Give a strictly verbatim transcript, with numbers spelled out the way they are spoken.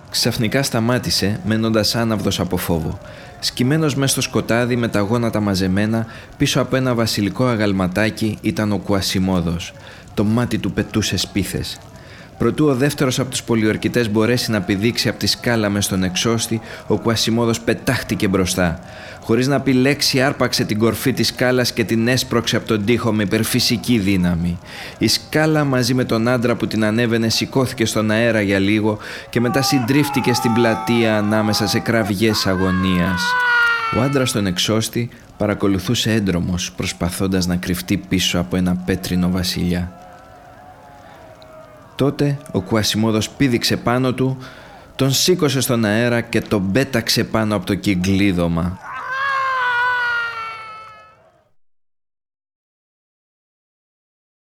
Ξαφνικά σταμάτησε, μένοντας άναυδος από φόβο. Σκυμμένος μες στο σκοτάδι με τα γόνατα μαζεμένα, πίσω από ένα βασιλικό αγαλματάκι ήταν ο Κουασιμόδος. Το μάτι του πετούσε σπίθες. Προτού ο δεύτερος από τους πολιορκητές μπορέσει να πηδήξει από τη σκάλα μες στον εξώστη, ο Κουασιμόδος πετάχτηκε μπροστά. Χωρίς να πει λέξη, άρπαξε την κορφή της σκάλας και την έσπρωξε από τον τοίχο με υπερφυσική δύναμη. Η σκάλα μαζί με τον άντρα που την ανέβαινε σηκώθηκε στον αέρα για λίγο και μετά συντρίφτηκε στην πλατεία ανάμεσα σε κραυγές αγωνίας. Ο άντρας στον εξώστη παρακολουθούσε έντρομος, προσπαθώντας να κρυφτεί πίσω από ένα πέτρινο βασιλιά. Τότε ο Κουασιμόδος πήδηξε πάνω του, τον σήκωσε στον αέρα και τον πέταξε πάνω από το κυκλίδωμα.